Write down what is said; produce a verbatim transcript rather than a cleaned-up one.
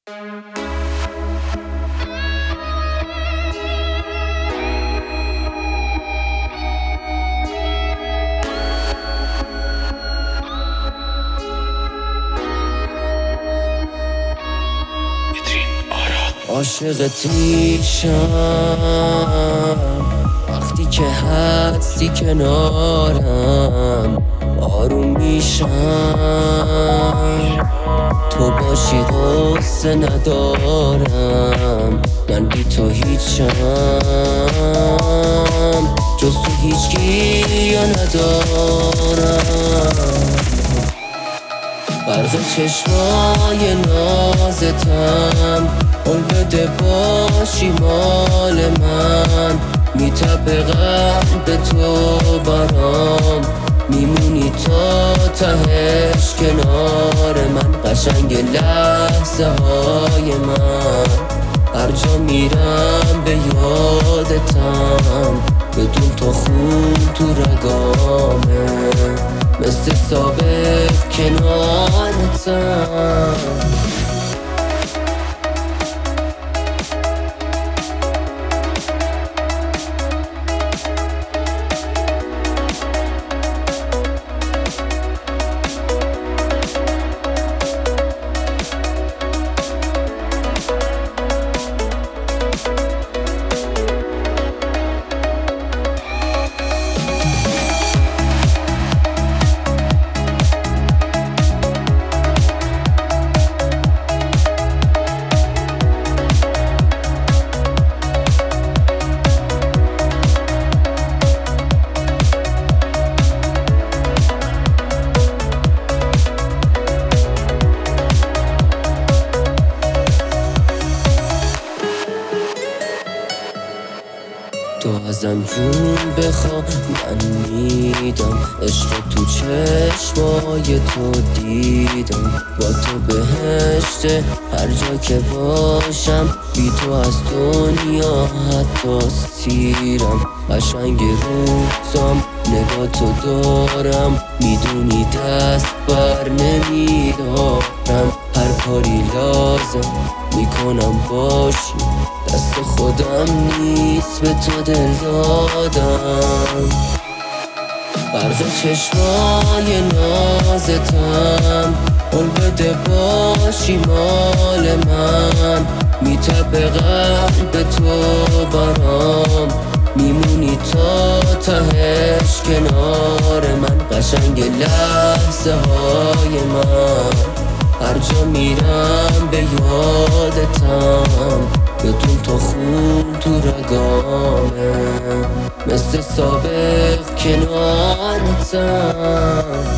عاشقت میشم وقتی که هستی کنارم، آروم میشم تو باشی غصه ندارم، من بی تو هیچم، جز تو هیچکی ندارم. غرق چشمای نازتم، قول بده باشی مال من، میتپه قلب تو برام، میمونی تا تهش کنار من. قشنگ لحظه های من، هر جا میرم به یادتم، بدون تو خون تو رگامه، مثل سابق کنارتم. تو ازم جون بخوا من میدم، عشق تو چشمای تو دیدم، با تو بهشته هر جا که باشم، بی تو از دنیا حتی سیرم. قشنگ روزام نگاه تو دارم، میدونی دست بر نمیدارم، هر کاری لازم میکنم باشی، دست خودم نیست به تو دل دادم. غرق چشمای نازتم، قول بده باشی مال من، میتپه قلب تو برام، میمونی تا تهش کنار من. قشنگ لحظه های من، هر جا میرم به یادتم، بدون تو خون تو رگامه، مثل سابق کنارتم.